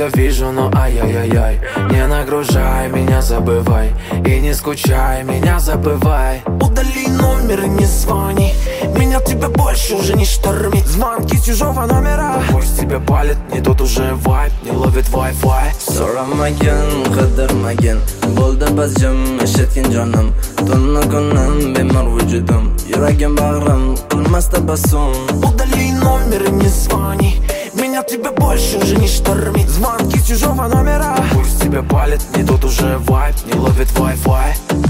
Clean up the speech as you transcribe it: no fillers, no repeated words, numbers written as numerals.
все вижу, но ай-яй-яй-яй. Не нагружай меня, забывай. И не скучай, меня забывай. Удали номер и не звони. Меня тебя больше уже не штормит. Звонки с чужого номера. Пусть тебе палит, не тот уже вайб. Не ловит Wi-Fi. So'ramagan, qidirmagan bo'ldi biz jim eshitgin jonim. Tunni kunim bemor vujudim. Yuragim bag'rim qilmas tabassum. Удали номер и не звони. Меня тебя больше уже не штормит. Звонки с чужого номера. Пусть тебя палит, не тот уже вайб. Не ловит Wi-Fi.